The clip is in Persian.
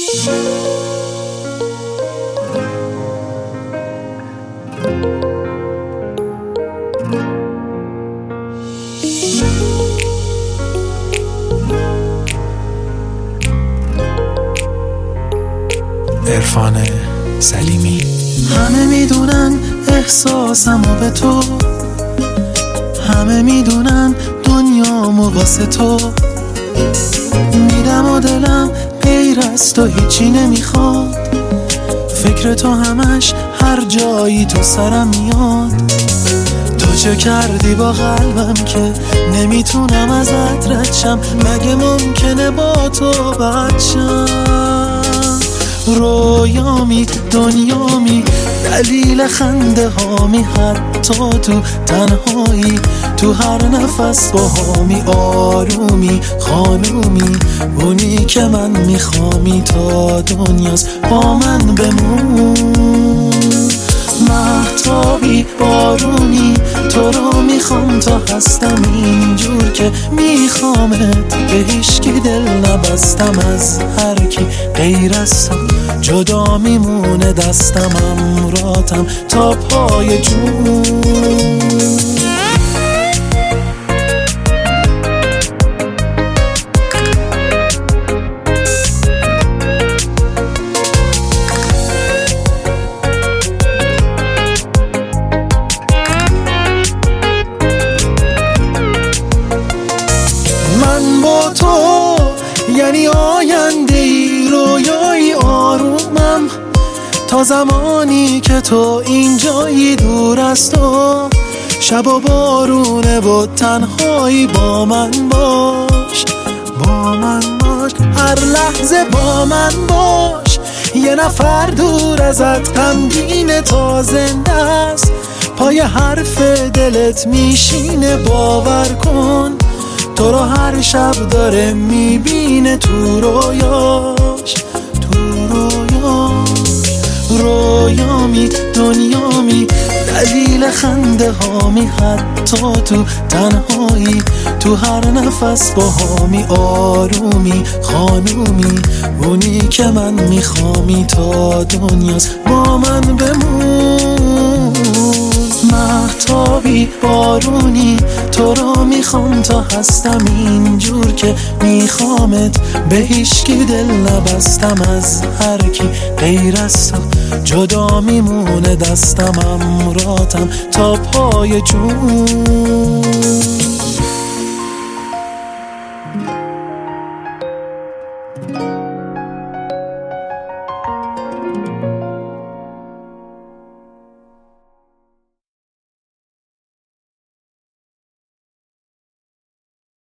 عرفان سلیمی. همه میدونن احساسمو به تو، همه میدونن دنیامو واسه تو میدم و دلم غیر از تو هیچی نمیخواد. فکر تو همش هر جایی تو سرم میاد. تو چه کردی با قلبم که نمیتونم ازت رد شم؟ مگه ممکنه با تو بد شم؟ رویامی دنیامی دلیل خنده هامی، حتی تو تنهایی تو هر نفس با هامی. آرومی خانومی اونی که من میخوامی، تا دنیاست با من بمون. مهتابی بارونی تو رو میخوام تا هستم اینجور که میخوامت. به هیچکی دل نبستم از هر کی غیر از تو، جدا میمونه دستم امراتم تا پای جون. من با تو یعنی آینده ای، رویایی آرومم تا زمانی که تو اینجایی. دور از تو شب و بارونه و تنهایی با من باش، با من باش، هر لحظه با من باش. یه نفر دور ازت غمگینه تا زنده است، پای حرف دلت میشینه. باور کن تو رو هر شب داره میبینه تو رویاش، تو رویاش. رویامی دنیامی دلیل خنده هامی، حتی تو تنهایی تو هر نفس با هامی. آرومی خانومی اونی که من میخوامی، تا دنیاست با من بمون. مهتابی بارونی تو رو میخوام تا هستم اینجور که میخوامت. به هیچکی دل نبستم از هر کی غیر از تو، جدا میمونه دستم امراتم تا پای جون.